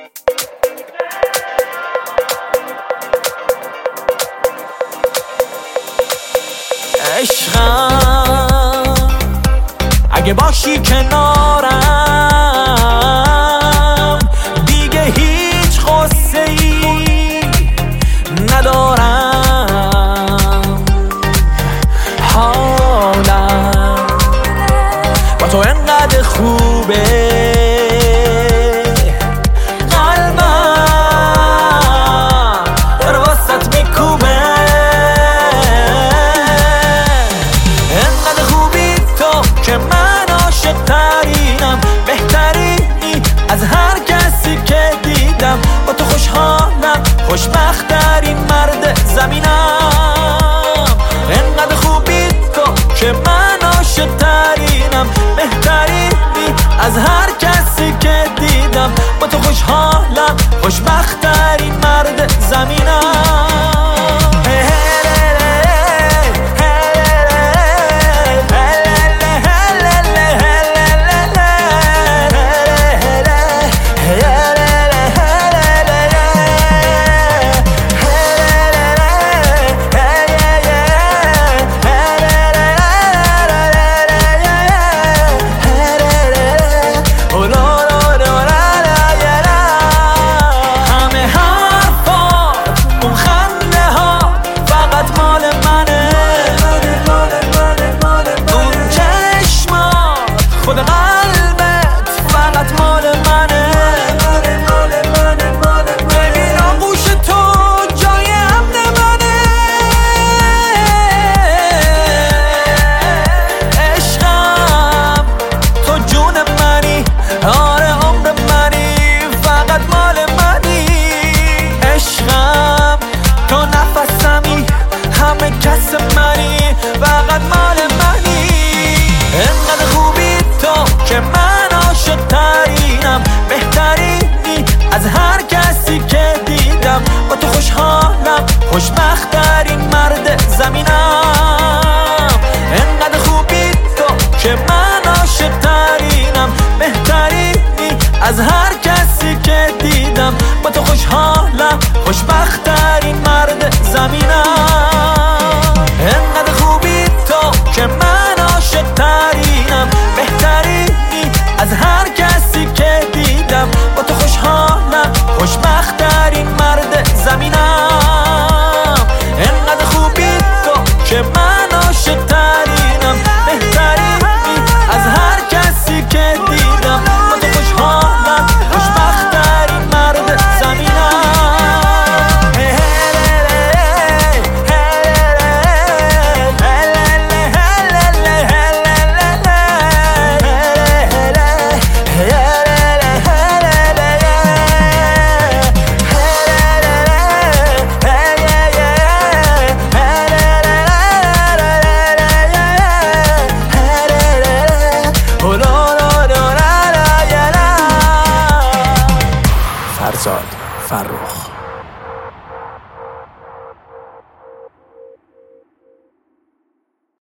عشقم اگه باشی کنارم دیگه هیچ غصه ای ندارم. حالم با تو انقدر خوبه، قلبم داره واسط میکوبه. انقدر خوبی تو که من عاشق ترینم، بهترینی از هر کسی که دیدم. با تو خوشحالم، خوشبخت‌ترین مرد زمینم. انقدر خوبی تو که من عاشق ترینم، بهترینی از هر کسی که دیدم. با تو خوشحالم، خوشبخت‌ترین مرد زمینم. فقط مال منی. انقدر خوبی تو که من عاشق ترینم، بهترینی از هر کسی که دیدم. با تو خوشحالم، خوشبخت‌ترین مرد زمینم. انقدر خوبی تو که من عاشق ترینم، بهترینی از هر کسی که دیدم. با تو خوشحالم، خوشبخت‌ترین مرد زمینم. انقدر خوبی تو که من عاشق ترینم، بهترینی از هر کسی که دیدم. با تو خوشحالم، خوشبخت‌ترین مرد زمینم. انقدر خوبی تو که من عاشق ترینم، بهترینی از هر کسی که دیدم. با تو خوشحالم، خوشبخت‌ترین مرد زمینم. فرزاد فرخ.